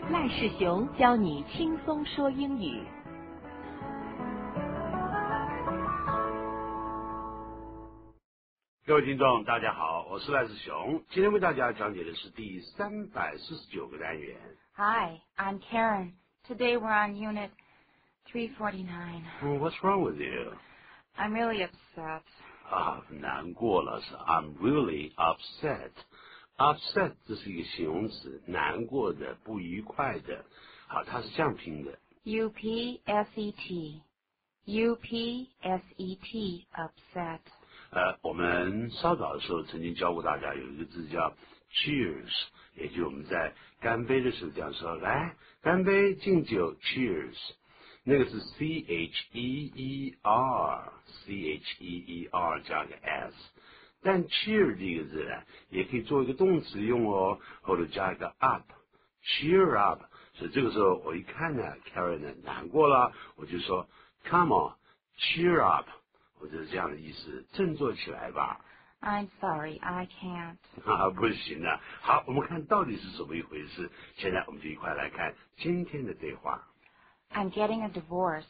赖世雄教你轻松说英语。 各位听众，大家好，我是赖世雄，今天为大家讲解的是第349个单元。 Hi, I'm Karen. Today we're on Unit 349. What's wrong with you? I'm really upset. 难过了是 I'm really upset。upset 这是一个形容词，难过的、不愉快的。好，它是这样拼的 U-P-S-E-T. U-P-S-E-T, upset. 我们稍早的时候曾经教过大家有一个字叫 cheers， 也就是我们在干杯的时候这样说，来干杯敬酒 cheers， 那个是 cheer 加个 s， 但 cheer 这个字呢也可以做一个动词用哦，或者加一个 up cheer up， 所以这个时候我一看呢 Karen 呢难过了，我就说 come on cheer up，或者是这样的意思，振作起来吧。 I'm sorry, I can't. 不行了。好，我们看到底是怎么一回事。现在我们就一块来看今天的对话。 I'm getting a divorce.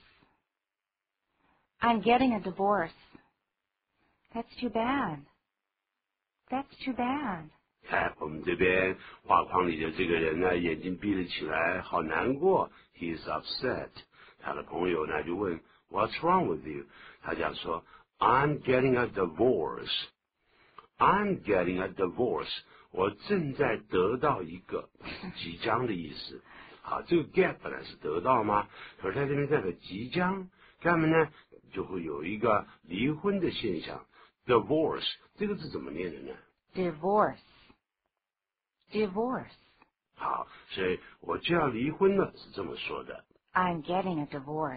I'm getting a divorce. That's too bad. That's too bad. 看我们这边画框里的这个人呢，眼睛闭了起来，好难过。He is upset. 他的朋友呢就问 What's wrong with you? 他讲说 I'm getting a divorce. I'm getting a divorce. 我正在得到一个，即将的意思。好，这个 get 本来是得到吗？可是在这边代表即将，干嘛呢？就会有一个离婚的现象。Divorce 这个字怎么念的呢？ Divorce. Divorce. 好，所以我就要离婚了，是这么说的。 I'm getting a divorce.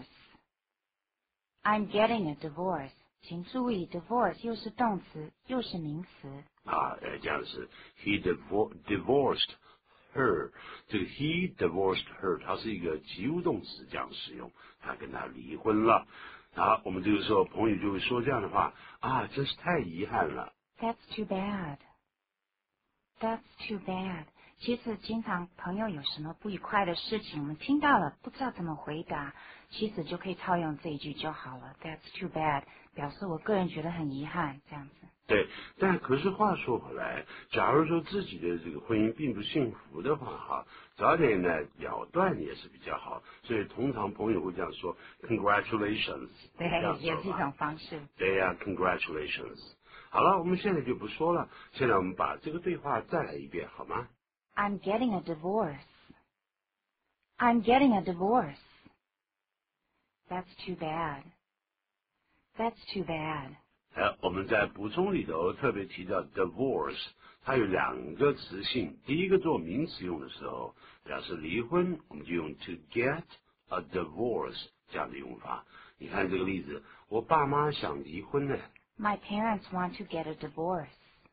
I'm getting a divorce. 请注意 divorce 又是动词又是名词。 这样是 he divorced her， 这个 he divorced her 它是一个及物动词这样使用，他跟他离婚了。好，我们这个时候朋友就会说这样的话真是太遗憾了。 That's too bad. That's too bad. 其实经常朋友有什么不愉快的事情，我们听到了不知道怎么回答，其实就可以套用这一句就好了。That's too bad， 表示我个人觉得很遗憾，这样子。 对，但可是话说回来，假如说自己的这个婚姻并不幸福的话，早点呢了断也是比较好。所以通常朋友会这样说 ，Congratulations， 对，也是一种方式。 对呀 ，Congratulations。好了，我们现在就不说了，现在我们把这个对话再来一遍，好吗？ I'm getting a divorce. I'm getting a divorce. That's too bad. That's too bad. 我们在补充里头特别提到 divorce， 它有两个词性，第一个做名词用的时候，表示离婚，我们就用 to get a divorce 这样的用法。你看这个例子，我爸妈想离婚呢。 My parents want to get a divorce.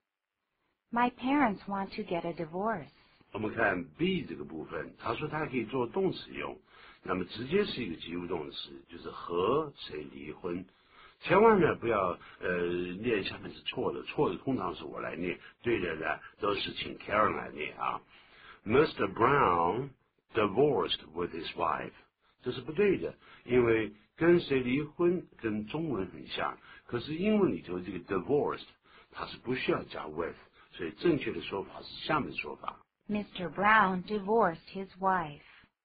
My parents want to get a divorce. 我们看 be 这个部分，他说它可以做动词用，那么直接是一个及物动词，就是和谁离婚。千万呢不要念下面是错的，错的通常是我来念，对的呢都是请 Karen 来念啊。Mr. Brown divorced with his wife， 这是不对的，因为跟谁离婚跟中文很像，可是英文里头这个 divorced 它是不需要加 with， 所以正确的说法是下面的说法。 Mr. Brown divorced his wife.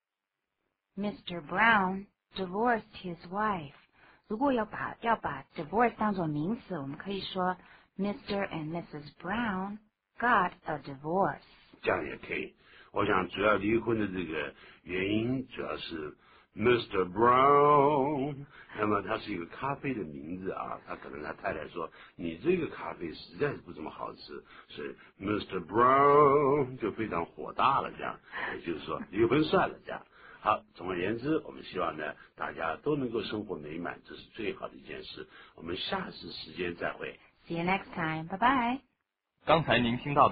Mr. Brown divorced his wife. 如果要把 divorce 当作名词，我们可以说 Mr. and Mrs. Brown got a divorce. 这样也可以。我想主要离婚的这个原因主要是 Mr. Brown， 那么他是一个咖啡的名字他可能他太太说你这个咖啡实在是不怎么好吃，所以 Mr. Brown 就非常火大了，这样也就是说离婚算了这样。好，总而言之，我们希望呢大家都能够生活美满，这是最好的一件事。我们下次时间再会。 See you next time. Bye bye. 刚才您听到的